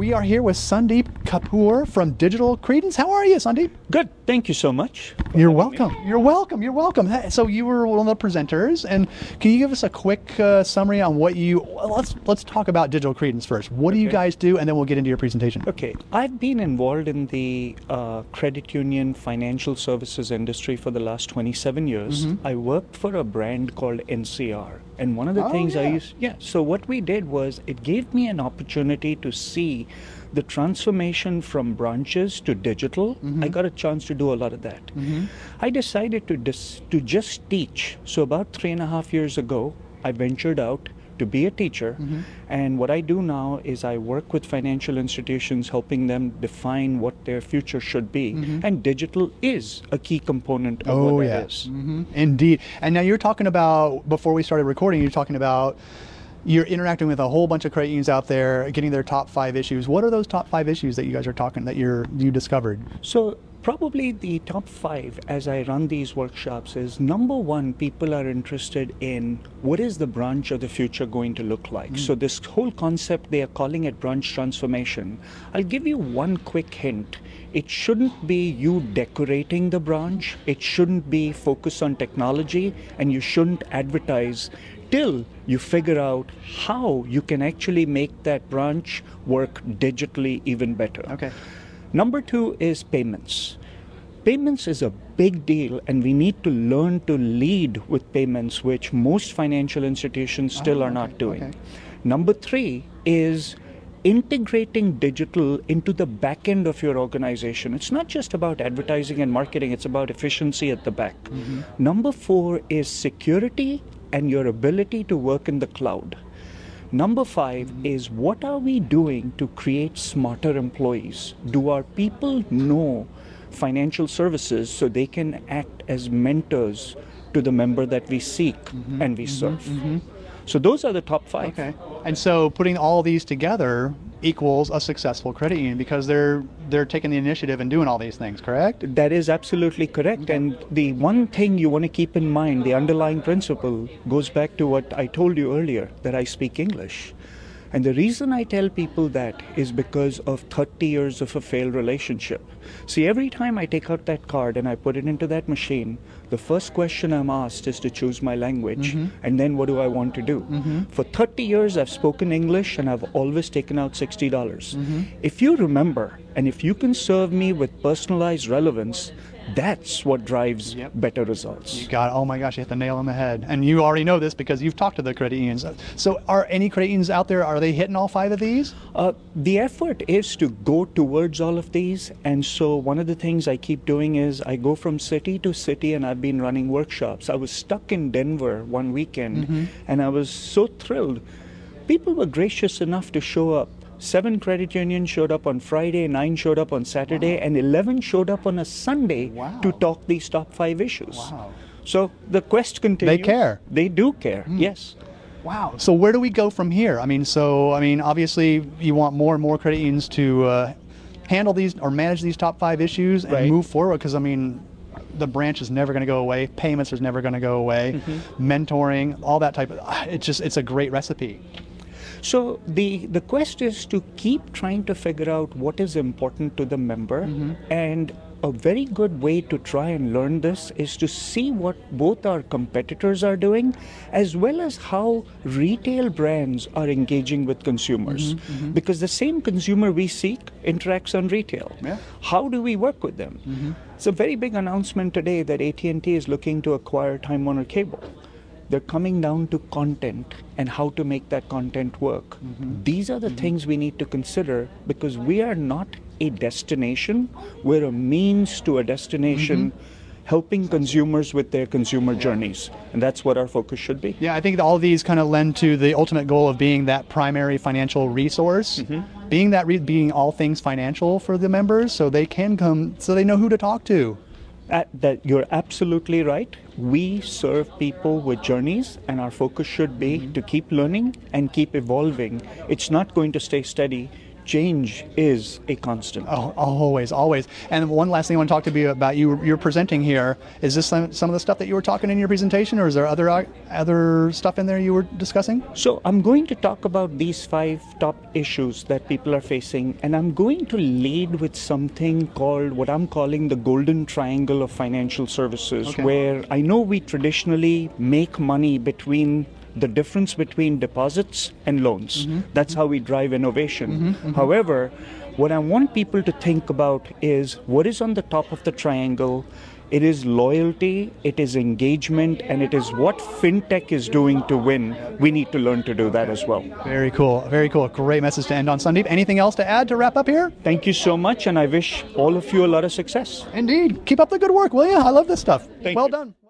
we are here with Sandeep Kapoor from Digital Credence. How are you, Sandeep? Good. Thank you so much. You're welcome. You're welcome. You're welcome. So you were one of the presenters, and can you give us a quick summary on what you? Let's talk about Digital Credence first. What do you guys do, and then we'll get into your presentation. Okay. I've been involved in the credit union financial services industry for the last 27 years. I worked for a brand called NCR, and one of the things I used. So what we did was it gave me an opportunity to see the transformation from branches to digital. I got a chance to do a lot of that. I decided to just teach. So about 3.5 years ago, I ventured out to be a teacher. And what I do now is I work with financial institutions, helping them define what their future should be. And digital is a key component of what that is. Indeed. And now you're talking about, before we started recording, you're talking about you're interacting with a whole bunch of credit unions out there, getting their top 5 issues. What are those top 5 issues that you guys are talking, that you discovered? So probably the top 5 as I run these workshops is, number 1, people are interested in what is the branch of the future going to look like. So this whole concept, they are calling it branch transformation. I'll give you one quick hint. It shouldn't be you decorating the branch. It shouldn't be focused on technology, and you shouldn't advertise till you figure out how you can actually make that branch work digitally even better. Okay. Number 2 is payments. Payments is a big deal, and we need to learn to lead with payments, which most financial institutions still are not doing. Number 3 is integrating digital into the back end of your organization. It's not just about advertising and marketing, it's about efficiency at the back. Number 4 is security and your ability to work in the cloud. Number 5 is, what are we doing to create smarter employees? Do our people know financial services so they can act as mentors to the member that we seek and we serve? So those are the top 5. Okay. And so putting all these together equals a successful credit union, because they're taking the initiative and doing all these things, correct? That is absolutely correct. And the one thing you want to keep in mind, the underlying principle, goes back to what I told you earlier, that I speak English. And the reason I tell people that is because of 30 years of a failed relationship. See, every time I take out that card and I put it into that machine, the first question I'm asked is to choose my language, and then what do I want to do? For 30 years, I've spoken English, and I've always taken out $60. If you remember, and if you can serve me with personalized relevance, that's what drives better results. You got it. Oh my gosh, you hit the nail on the head. And you already know this because you've talked to the credit unions. So are any credit unions out there, are they hitting all 5 of these? The effort is to go towards all of these. And so one of the things I keep doing is I go from city to city, and I've been running workshops. I was stuck in Denver one weekend, and I was so thrilled. People were gracious enough to show up. 7 credit unions showed up on Friday, 9 showed up on Saturday, and 11 showed up on a Sunday to talk these top 5 issues. So the quest continues. They care. They do care, yes. Wow. So where do we go from here? I mean, obviously you want more and more credit unions to handle these or manage these top 5 issues and move forward, because, I mean, the branch is never going to go away. Payments is never going to go away. Mentoring, all that type of, it's a great recipe. So the quest is to keep trying to figure out what is important to the member, and a very good way to try and learn this is to see what both our competitors are doing, as well as how retail brands are engaging with consumers. Because the same consumer we seek interacts on retail. How do we work with them? It's a very big announcement today that AT&T is looking to acquire Time Warner Cable. They're coming down to content and how to make that content work. These are the things we need to consider, because we are not a destination, we're a means to a destination, helping consumers with their consumer journeys. And that's what our focus should be. Yeah, I think all of these kind of lend to the ultimate goal of being that primary financial resource, being all things financial for the members, so they can come, so they know who to talk to. That you're absolutely right. We serve people with journeys, and our focus should be to keep learning and keep evolving. It's not going to stay steady change is a constant. Oh, always, always. And one last thing I want to talk to you about. You're presenting here. Is this some of the stuff that you were talking in your presentation, or is there other stuff in there you were discussing? So I'm going to talk about these 5 top issues that people are facing, and I'm going to lead with something called what I'm calling the golden triangle of financial services, where I know we traditionally make money between the difference between deposits and loans. That's how we drive innovation. However, what I want people to think about is what is on the top of the triangle. It is loyalty, it is engagement, and it is what fintech is doing to win. We need to learn to do that as well. Very cool. Very cool. Great message to end on. Sandeep, anything else to add to wrap up here? Thank you so much, and I wish all of you a lot of success. Indeed. Keep up the good work, will you? I love this stuff. Thank well you. done.